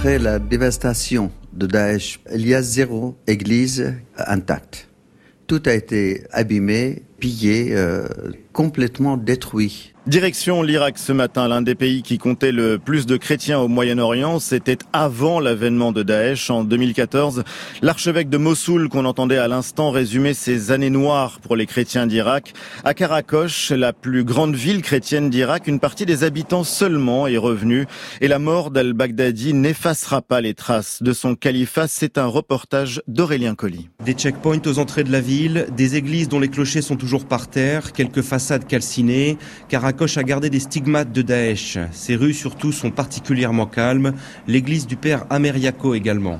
Après la dévastation de Daesh, il y a 0 église intacte. Tout a été abîmé, pillé, complètement détruit. Direction l'Irak ce matin, l'un des pays qui comptait le plus de chrétiens au Moyen-Orient. C'était avant l'avènement de Daesh en 2014. L'archevêque de Mossoul, qu'on entendait à l'instant, résumait ces années noires pour les chrétiens d'Irak. À Karakosh, la plus grande ville chrétienne d'Irak, une partie des habitants seulement est revenue. Et la mort d'al-Baghdadi n'effacera pas les traces de son califat. C'est un reportage d'Aurélien Colli. Des checkpoints aux entrées de la ville, des églises dont les clochers sont toujours par terre, quelques façades calcinées. Karakosh a gardé des stigmates de Daesh. Ces rues surtout sont particulièrement calmes. L'église du père Amer Yako également.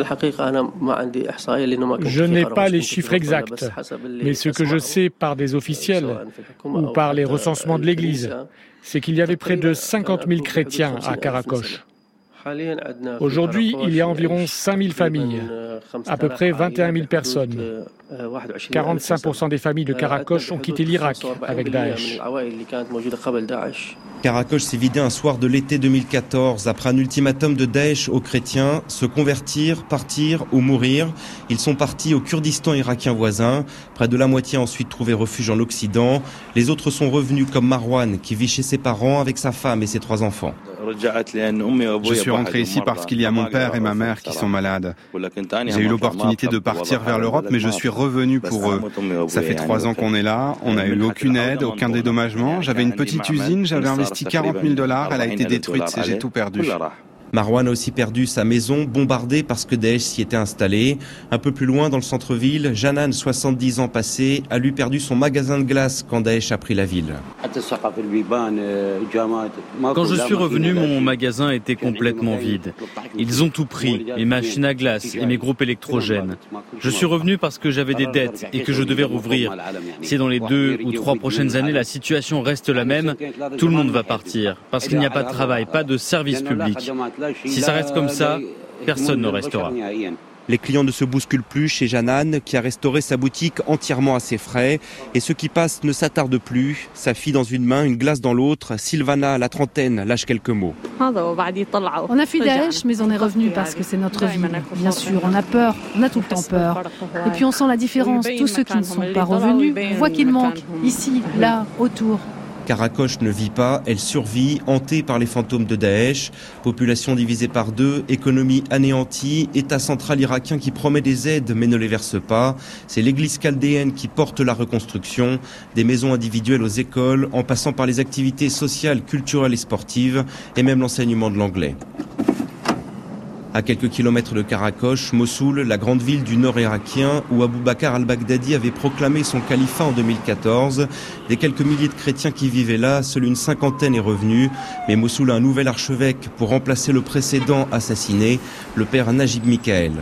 Je n'ai pas les chiffres exacts, mais ce que je sais par des officiels ou par les recensements de l'église, c'est qu'il y avait près de 50 000 chrétiens à Karakosh. Aujourd'hui, il y a environ 5 000 familles, à peu près 21 000 personnes. 45% des familles de Karakosh ont quitté l'Irak avec Daesh. Karakosh s'est vidé un soir de l'été 2014 après un ultimatum de Daesh aux chrétiens, se convertir, partir ou mourir. Ils sont partis au Kurdistan irakien voisin. Près de la moitié a ensuite trouvé refuge en Occident. Les autres sont revenus comme Marwan qui vit chez ses parents avec sa femme et ses 3 enfants. Je suis rentré ici parce qu'il y a mon père et ma mère qui sont malades. J'ai eu l'opportunité de partir vers l'Europe, mais je suis revenu pour eux. Ça fait 3 ans qu'on est là, on n'a eu aucune aide, aucun dédommagement. J'avais une petite usine, j'avais investi $40 000, elle a été détruite et j'ai tout perdu. Marwan a aussi perdu sa maison, bombardée parce que Daesh s'y était installé. Un peu plus loin, dans le centre-ville, Janan, 70 ans passés, a lui perdu son magasin de glace quand Daesh a pris la ville. Quand je suis revenu, mon magasin était complètement vide. Ils ont tout pris, mes machines à glace et mes groupes électrogènes. Je suis revenu parce que j'avais des dettes et que je devais rouvrir. Si dans les 2 ou 3 prochaines années, la situation reste la même, tout le monde va partir. Parce qu'il n'y a pas de travail, pas de service public. Si ça reste comme ça, personne ne restera. Les clients ne se bousculent plus chez Janan, qui a restauré sa boutique entièrement à ses frais. Et ceux qui passent ne s'attardent plus. Sa fille dans une main, une glace dans l'autre. Sylvana, la trentaine, lâche quelques mots. On a fui Daesh, mais on est revenu parce que c'est notre vie. Bien sûr, on a peur, on a tout le temps peur. Et puis on sent la différence. Tous ceux qui ne sont pas revenus, on voit qu'il manque, ici, là, autour. Karakosh ne vit pas, elle survit, hantée par les fantômes de Daesh. Population divisée par 2, économie anéantie, État central irakien qui promet des aides mais ne les verse pas. C'est l'église chaldéenne qui porte la reconstruction, des maisons individuelles aux écoles, en passant par les activités sociales, culturelles et sportives, et même l'enseignement de l'anglais. À quelques kilomètres de Karakosh, Mossoul, la grande ville du nord irakien, où Abou Bakr al-Baghdadi avait proclamé son califat en 2014. Des quelques milliers de chrétiens qui vivaient là, seule une cinquantaine est revenue. Mais Mossoul a un nouvel archevêque pour remplacer le précédent assassiné, le père Najib Mikael.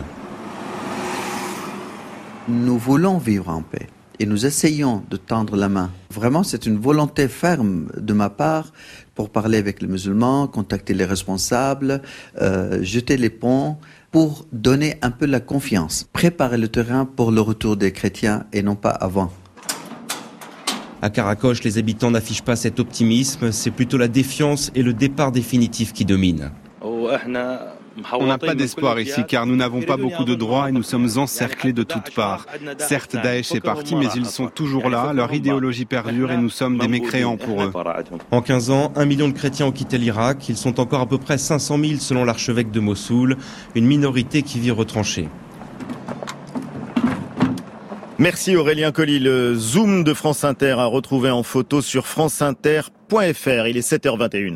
Nous voulons vivre en paix et nous essayons de tendre la main. Vraiment, c'est une volonté ferme de ma part pour parler avec les musulmans, contacter les responsables, jeter les ponts pour donner un peu la confiance, préparer le terrain pour le retour des chrétiens et non pas avant. À Karakosh, les habitants n'affichent pas cet optimisme, c'est plutôt la défiance et le départ définitif qui dominent. On n'a pas d'espoir ici car nous n'avons pas beaucoup de droits et nous sommes encerclés de toutes parts. Certes, Daesh est parti, mais ils sont toujours là, leur idéologie perdure et nous sommes des mécréants pour eux. En 15 ans, 1 million de chrétiens ont quitté l'Irak. Ils sont encore à peu près 500 000 selon l'archevêque de Mossoul, une minorité qui vit retranchée. Merci Aurélien Colli. Le Zoom de France Inter à retrouver en photo sur franceinter.fr. Il est 7h21.